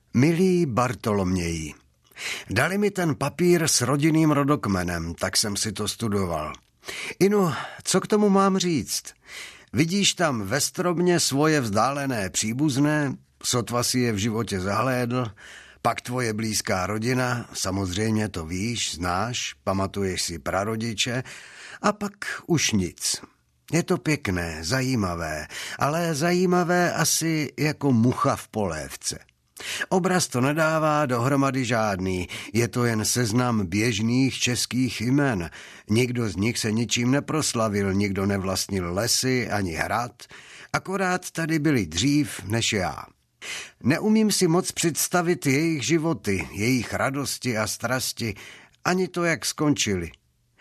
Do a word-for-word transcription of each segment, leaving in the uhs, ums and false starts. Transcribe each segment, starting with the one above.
Milý Bartoloměji, dali mi ten papír s rodinným rodokmenem, tak jsem si to studoval. Inu, co k tomu mám říct? Vidíš tam ve stromě svoje vzdálené příbuzné, sotva si je v životě zahlédl, pak tvoje blízká rodina, samozřejmě to víš, znáš, pamatuješ si prarodiče, a pak už nic. Je to pěkné, zajímavé, ale zajímavé asi jako mucha v polévce. Obraz to nedává dohromady žádný, je to jen seznam běžných českých jmen. Nikdo z nich se ničím neproslavil, nikdo nevlastnil lesy ani hrad, akorát tady byli dřív než já. Neumím si moc představit jejich životy, jejich radosti a strasti, ani to, jak skončili.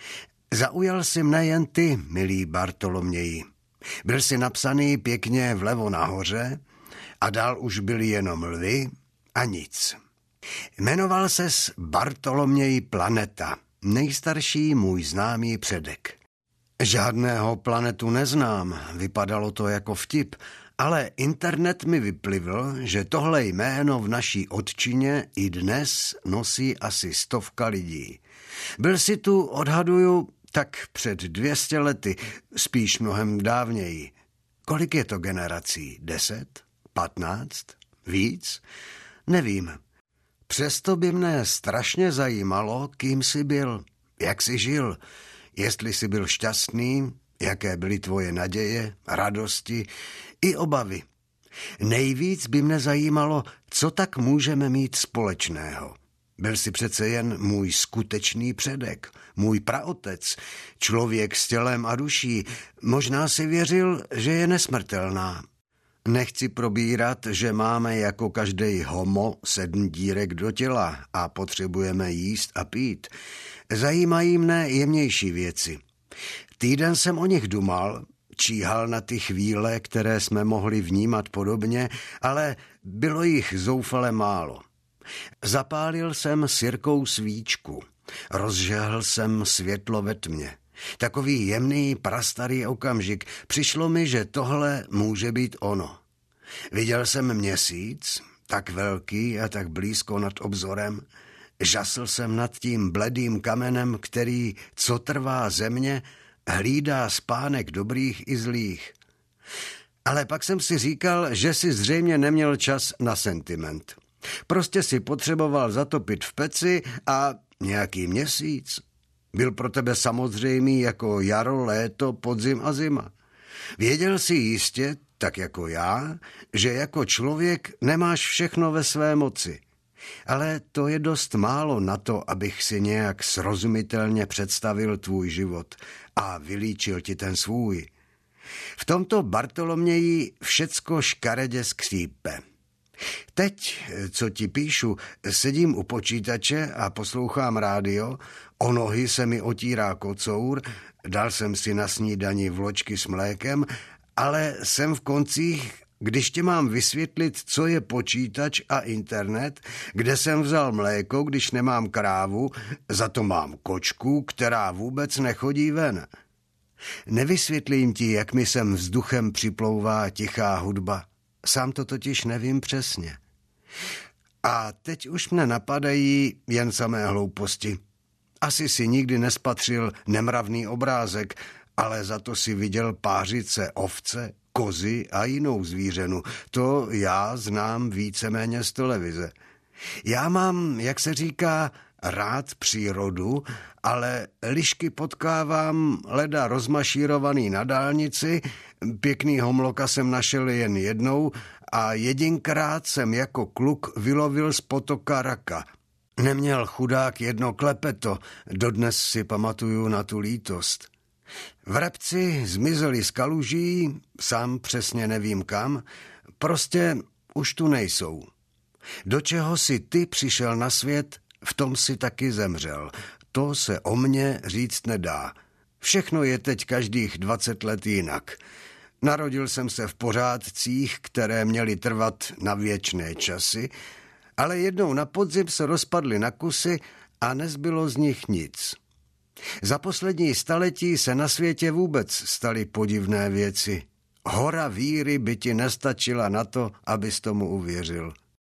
Zaujal si mne jen ty, milý Bartoloměji. Byl si napsaný pěkně vlevo nahoře a dál už byly jenom lvy a nic. Jmenoval ses Bartoloměj Planeta, nejstarší můj známý předek. Žádného planetu neznám, vypadalo to jako vtip, ale internet mi vyplivl, že tohle jméno v naší otčině i dnes nosí asi stovka lidí. Byl si tu, odhaduju, tak před dvěstě lety, spíš mnohem dávněji. Kolik je to generací? Deset? Patnáct? Víc? Nevím. Přesto by mne strašně zajímalo, kým jsi byl, jak jsi žil, jestli jsi byl šťastný, jaké byly tvoje naděje, radosti i obavy. Nejvíc by mne zajímalo, co tak můžeme mít společného. Byl jsi přece jen můj skutečný předek, můj praotec, člověk s tělem a duší. Možná si věřil, že je nesmrtelná. Nechci probírat, že máme jako každý homo sedm dírek do těla a potřebujeme jíst a pít. Zajímají mne jemnější věci. Týden jsem o nich dumal, číhal na ty chvíle, které jsme mohli vnímat podobně, ale bylo jich zoufale málo. Zapálil jsem sirkou svíčku, rozžehl jsem světlo ve tmě. Takový jemný, prastarý okamžik. Přišlo mi, že tohle může být ono. Viděl jsem měsíc, tak velký a tak blízko nad obzorem. Žasl jsem nad tím bledým kamenem, který, co trvá země, hlídá spánek dobrých i zlých. Ale pak jsem si říkal, že si zřejmě neměl čas na sentiment. Prostě si potřeboval zatopit v peci a nějaký měsíc. Byl pro tebe samozřejmý jako jaro, léto, podzim a zima. Věděl si jistě, tak jako já, že jako člověk nemáš všechno ve své moci. Ale to je dost málo na to, abych si nějak srozumitelně představil tvůj život a vylíčil ti ten svůj. V tomto Bartoloměji všecko škaredě skřípe. Teď, co ti píšu, sedím u počítače a poslouchám rádio, o nohy se mi otírá kocour, dal jsem si na snídani vločky s mlékem, ale jsem v koncích, když ti mám vysvětlit, co je počítač a internet, kde jsem vzal mléko, když nemám krávu, za to mám kočku, která vůbec nechodí ven. Nevysvětlím ti, jak mi sem vzduchem připlouvá tichá hudba. Sám to totiž nevím přesně. A teď už mne napadají jen samé hlouposti. Asi si nikdy nespatřil nemravný obrázek, ale za to si viděl pářice ovce, kozy a jinou zvířenu. To já znám víceméně z televize. Já mám, jak se říká, rád přírodu, ale lišky potkávám leda rozmašírovaný na dálnici, pěkný homloka jsem našel jen jednou a jedinkrát jsem jako kluk vylovil z potoka raka. Neměl chudák jedno klepeto, dodnes si pamatuju na tu lítost. Vrabci zmizeli z kaluží, sám přesně nevím kam, prostě už tu nejsou. Do čeho si ty přišel na svět, v tom si taky zemřel. To se o mně říct nedá. Všechno je teď každých dvacet let jinak. Narodil jsem se v pořádcích, které měly trvat na věčné časy, ale jednou na podzim se rozpadly na kusy a nezbylo z nich nic. Za poslední staletí se na světě vůbec staly podivné věci. Hora víry by ti nestačila na to, abys tomu uvěřil.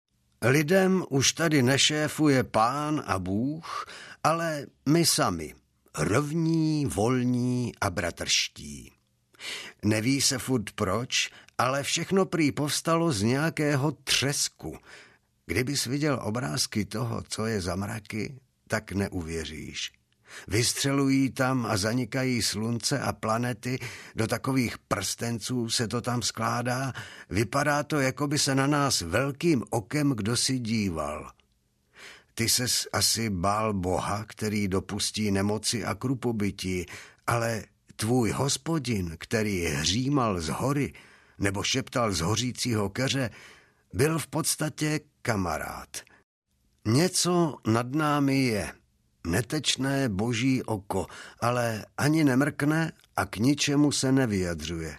Lidem už tady nešéfuje Pán a Bůh, ale my sami, rovní, volní a bratrští. Neví se furt proč, ale všechno prý povstalo z nějakého třesku. Kdybys viděl obrázky toho, co je za mraky, tak neuvěříš. Vystřelují tam a zanikají slunce a planety, do takových prstenců se to tam skládá, vypadá to, jako by se na nás velkým okem kdosi díval. Ty ses asi bál Boha, který dopustí nemoci a krupobytí, ale tvůj Hospodin, který hřímal z hory nebo šeptal z hořícího keře, byl v podstatě kamarád. Něco nad námi je. Netečné boží oko, ale ani nemrkne a k ničemu se nevyjadřuje.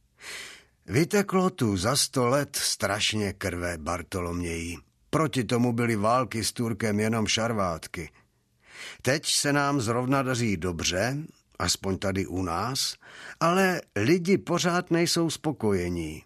Vyteklo tu za sto let strašně krve, Bartoloměji. Proti tomu byly války s Turkem jenom šarvátky. Teď se nám zrovna daří dobře, aspoň tady u nás, ale lidi pořád nejsou spokojení.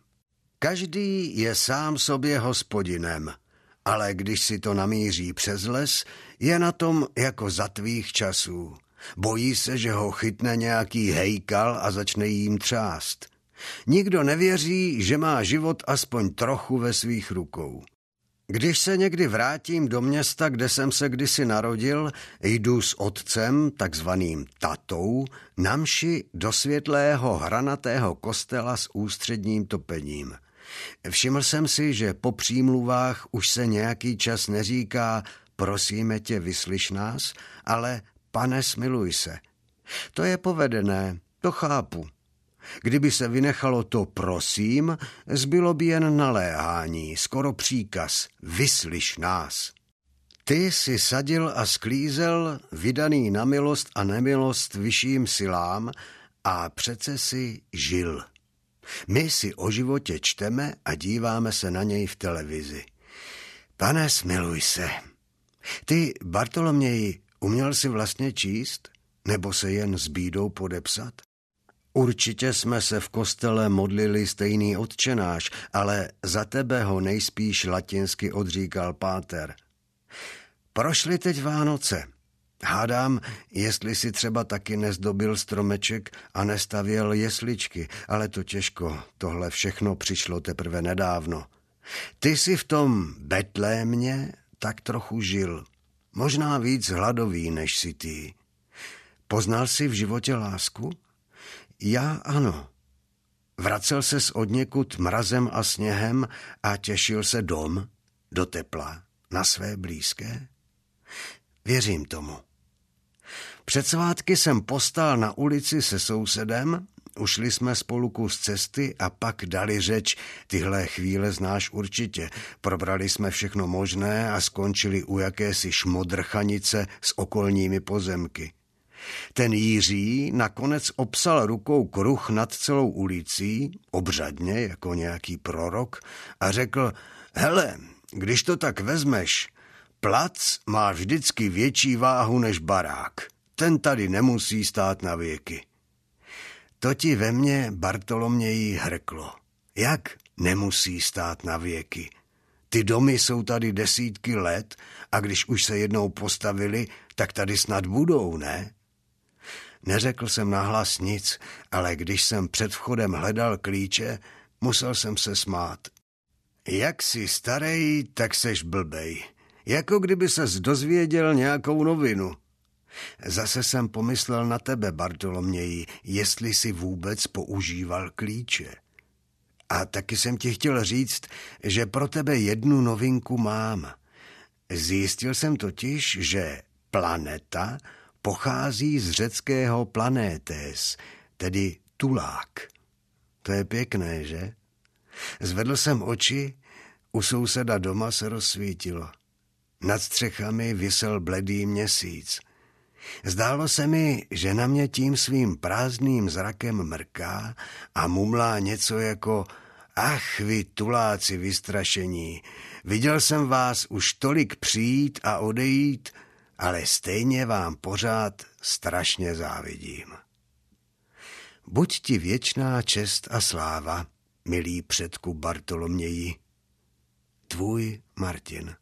Každý je sám sobě hospodinem, ale když si to namíří přes les, je na tom jako za tvých časů. Bojí se, že ho chytne nějaký hejkal a začne jím třást. Nikdo nevěří, že má život aspoň trochu ve svých rukou. Když se někdy vrátím do města, kde jsem se kdysi narodil, jdu s otcem, takzvaným tatou, na mši do světlého hranatého kostela s ústředním topením. Všiml jsem si, že po přímluvách už se nějaký čas neříká prosíme tě, vyslyš nás, ale pane, smiluj se. To je povedené, to chápu. Kdyby se vynechalo to prosím, zbylo by jen naléhání, skoro příkaz, vyslyš nás. Ty si sadil a sklízel, vydaný na milost a nemilost vyšším silám a přece si žil. My si o životě čteme a díváme se na něj v televizi. Pane, smiluj se. Ty, Bartoloměji, uměl jsi vlastně číst? Nebo se jen s bídou podepsat? Určitě jsme se v kostele modlili stejný otčenáš, ale za tebe ho nejspíš latinsky odříkal páter. Prošly teď Vánoce. Hádám, jestli si třeba taky nezdobil stromeček a nestavěl jesličky, ale to těžko, tohle všechno přišlo teprve nedávno. Ty si v tom Betlémě tak trochu žil, možná víc hladový než si ty. Poznal jsi v životě lásku? Já ano. Vracel ses odněkud mrazem a sněhem a těšil se dom, do tepla, na své blízké? Věřím tomu. Před svátky jsem postál na ulici se sousedem, ušli jsme spolu kus cesty a pak dali řeč, tyhle chvíle znáš určitě. Probrali jsme všechno možné a skončili u jakési šmodrchanice s okolními pozemky. Ten Jiří nakonec opsal rukou kruh nad celou ulicí, obřadně jako nějaký prorok, a řekl, hele, když to tak vezmeš, plac má vždycky větší váhu než barák. Ten tady nemusí stát na věky. To ti ve mně, Bartoloměji, hrklo. Jak nemusí stát na věky? Ty domy jsou tady desítky let a když už se jednou postavili, tak tady snad budou, ne? Neřekl jsem nahlas nic, ale když jsem před vchodem hledal klíče, musel jsem se smát. Jak jsi starej, tak seš blbej. Jako kdyby ses dozvěděl nějakou novinu. Zase jsem pomyslel na tebe, Bartoloměji, jestli si vůbec používal klíče. A taky jsem ti chtěl říct, že pro tebe jednu novinku mám. Zjistil jsem totiž, že planeta pochází z řeckého planétes, tedy tulák. To je pěkné, že? Zvedl jsem oči, u souseda doma se rozsvítilo. Nad střechami visel bledý měsíc. Zdálo se mi, že na mě tím svým prázdným zrakem mrká a mumlá něco jako ach, vy tuláci vystrašení, viděl jsem vás už tolik přijít a odejít, ale stejně vám pořád strašně závidím. Buď ti věčná čest a sláva, milý předku Bartoloměji. Tvůj Martin.